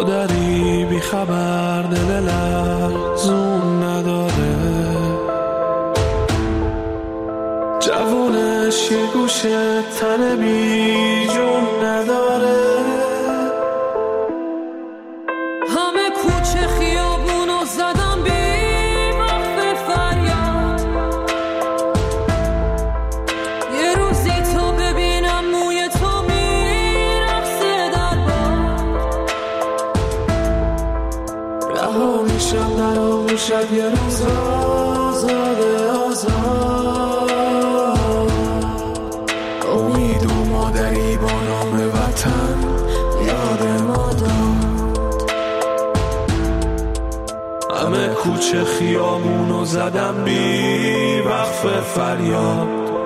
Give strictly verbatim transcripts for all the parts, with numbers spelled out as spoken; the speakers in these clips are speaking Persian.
مادری بی خبر دل لرزون نداره، جوونش یه گوشه تن بی جون نداره. همه کوچه خیابونو زدم بی وقف فریاد، یه روزی تو ببینم موی تو میرقصه در باد، رها میشم در آغوشت یه روز آزاده آزاد، امید و مادری با نام وطن یاد ما داد. همه کوچه خیامونو زدم بی وقف فریاد،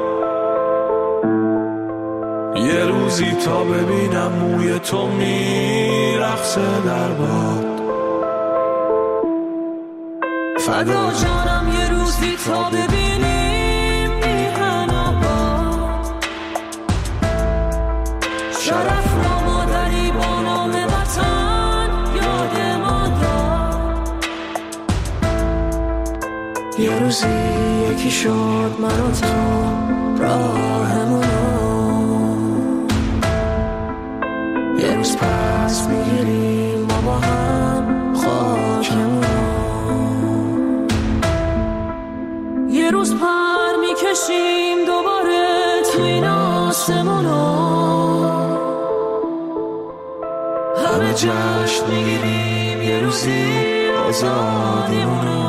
یه روزی تا ببینم موی تو میرقصه در باد. فدا جانم یه روزی تا ببینیم میهن آباد، شرف را مادری با نام وطن یاد ما داد. یه روزی یکی شد من و تو راهمونو، یه روز پس میگیریم ما با هم خاکمونو، یه روز پر میکشیم دوباره تو این آسمونو، همه جشن میگیریم یه روزی آزادیمونو.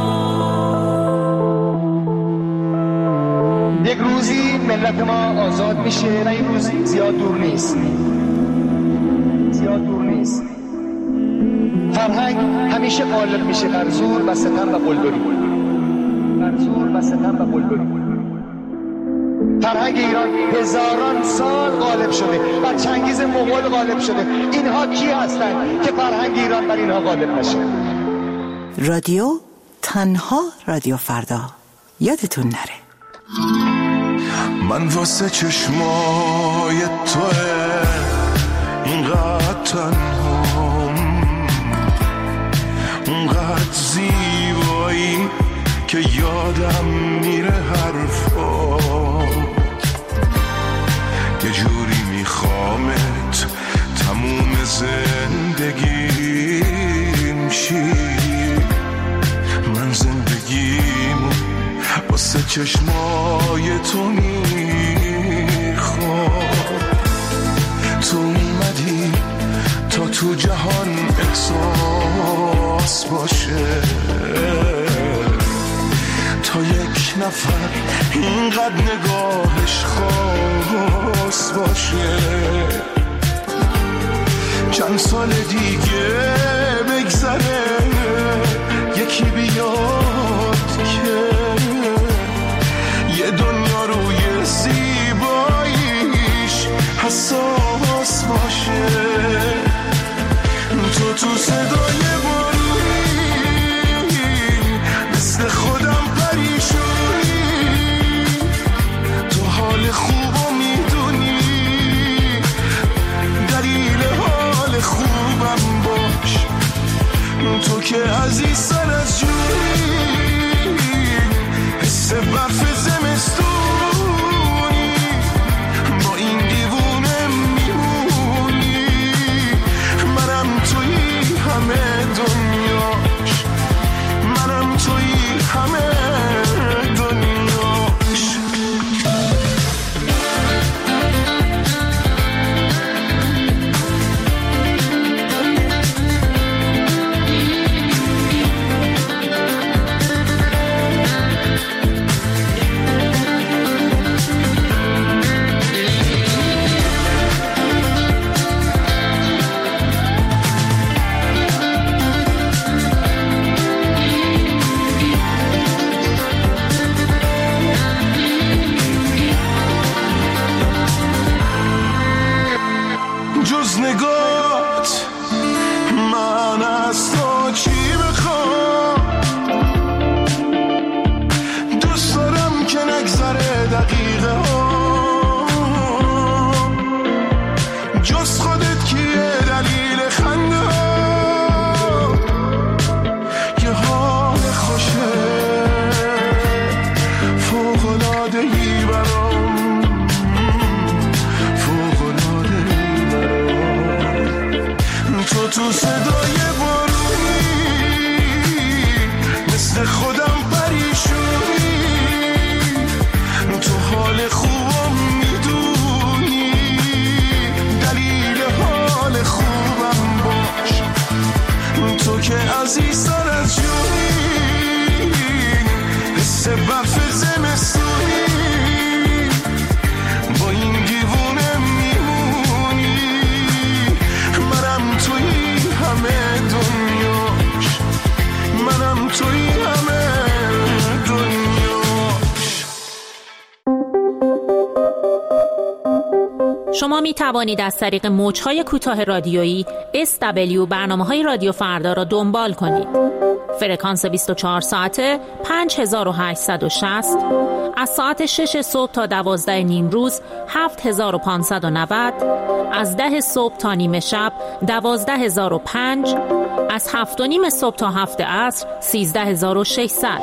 یک روزی ملت ما آزاد میشه و این روزی زیاد دور نیست، زیاد دور نیست. فرهنگ همیشه غالب میشه بر زور و ستم و قلدری، بر زور و ستم و قلدری. فرهنگ ایران هزاران سال غالب شده، بر چنگیز مغول غالب شده. اینها کی هستند که فرهنگ ایران بر اینها غالب نشه؟ رادیو تنها رادیو فردا، یادتون نره. من واسه چشمای توه اینقدر تنهام، اونقدر زیبایی که یادم میره حرفات، یه جوری میخوامت تموم زندگیم شی. من زندگیمو واسه چشمای تو میخوام، تو اومدی تا تو جهان احساس باشه، تا یک نفر اینقدر نگاهش خاص باشه. چند سال دیگه بگذره یکی بیاد که یه دنیا روی زیباییش حساس باشه. تو تو صدای بارونی مثل خودم پریشونی، تو حال خوبو میدونی، دلیل حال خوبم باش. تو که عزیز سر از جونی، حس برف زمستونی، با این دیوونه میمونی. منم توی همه دنیاش، منم توی همه دنیاش. تو صدای بارونی مثل خودم پریشونی تو حال خوبم میدونی دلیل حال خوبم باش تو که عزیزتر از جونی حس برف زمستونی با این دیوونه میمونی منم توی همه دنیاش منم توی همه دنیاش. شما می توانید از طریق موج‌های کوتاه رادیویی اس دبلیو برنامه‌های رادیو فردا را دنبال کنید. فرکانس بیست و چهار ساعته پنج هزار و هشتصد و شصت، از ساعت شش صبح تا دوازده نیم روز هفت هزار و پانصد و نود، از ده صبح تا نیمه شب دوازده هزار و پنج، از هفت و نیم صبح تا هفت عصر سیزده هزار و ششصد.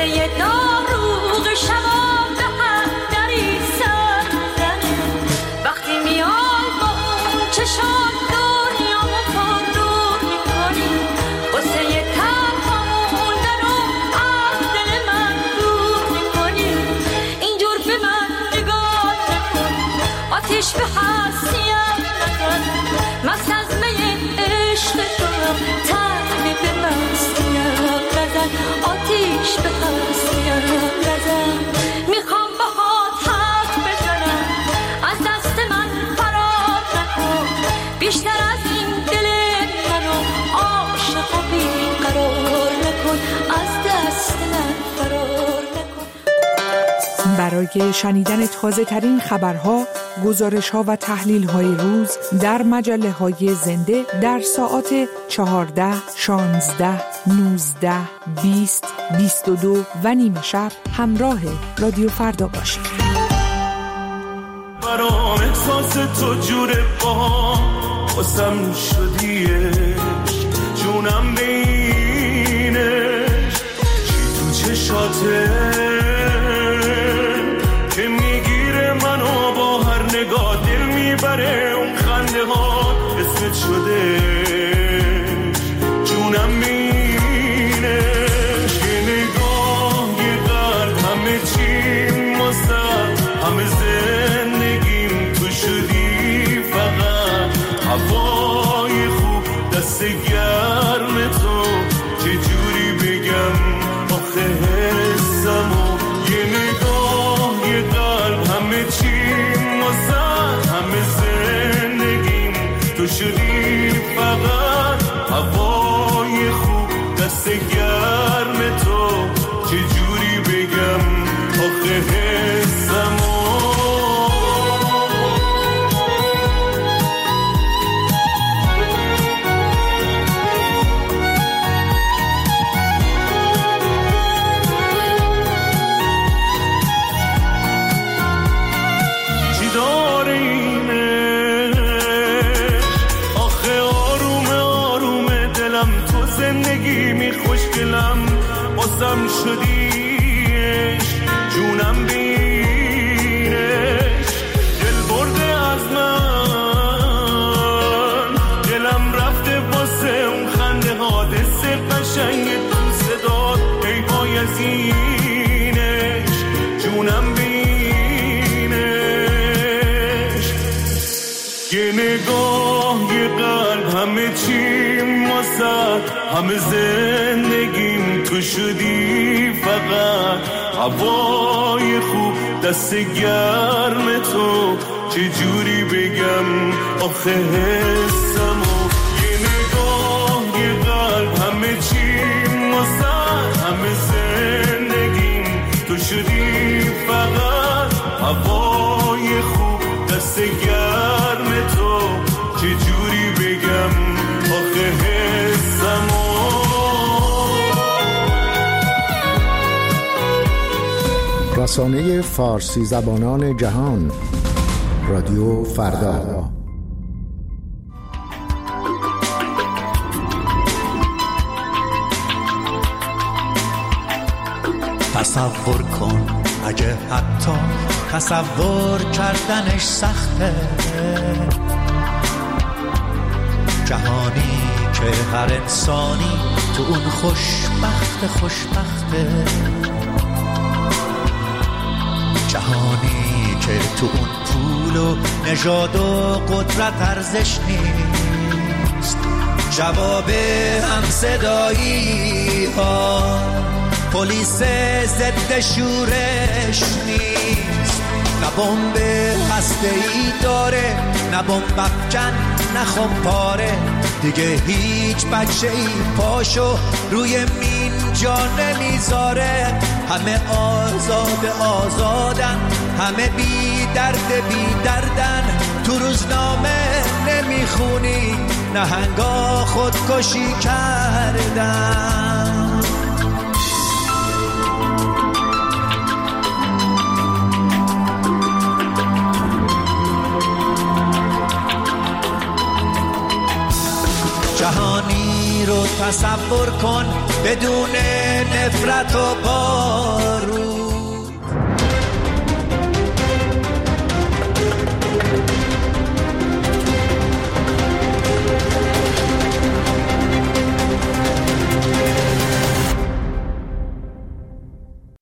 قصه داروغ شباب به هم نریسد زنه وقتی میای با اون چشم دنیامو پر نور میکنی قصه تنها موندن رو از دل من دور میکنی اینجور به من نگاه نکن آتیش به هستیم نزن مست از می عشق کنم تنمی به مستیم نزن آتیش به هستیم نزن میخوام باهات حرف بزنم از دست من فرار نکن بیشتر از این دل منو عاشق و بیقرار نکن از دست من فرار نکن. برای شنیدن تازه ترین خبرها، گزارش ها و تحلیل های روز در مجله های زنده در ساعات چهارده، شانزده، نوزده، بیست، بیست و دو و نیمه شب همراه رادیو فردا باشید. برام احساس تو جوره با قسم شدیش جونم بینش چی تو چشاته که میگیره منو با هر نگاه دل میبره اون خنده ها اسمت شده جونم مینش یه نگاه یه قلب همه چی مستد همه زندگیم تو شدی فقط هوای خوب دست گرم تو چجوری بگم آخه حسمو یه نگاه یه قلب همه چی مستد همه زندگیم تو شدی فقط هوای خوب دست گرم تو چجوری بگم آخه حسمو چی داره اینه آخه آرومه آرومه دلم تو زندگی می خوشگلم بازم شدیش جونم بینش دل برده از من دلم رفته واسه اون خنده حادث قشنگ تو صدات ای بایزینش جونم بینش یه نگاه یه قلب همه چی ماسد همه زندگیم تو شدی فقط هوای خوب دست گرم تو چجوری بگم آخه حسمو یه نگاه یه قلب همه چی ماسد همه زندگیم تو شدی فقط هوای خوب دست گرم تو چجوری بگم آخه حسمو. رسانه فارسی زبانان جهان رادیو فردا. تصور کن اگه حتی تصور کردنش سخته جهانی که هر انسانی تو اون خوشبخت خوشبخته جهانی که تو اون پول و نژاد و قدرت ارزش نیست جواب همصدایی ها پلیس ضد شورش نیست نه بمب هسته‌ای داره نه بمب افکن نه خمپاره دیگه هیچ بچه‌ای پاشو روی مین جا نمیذاره همه آزاد آزادن همه بی درد بی دردن تو روزنامه نمیخونی نهنگا خودکشی کردن جهانی رو تصور کن بدون نفرت و باور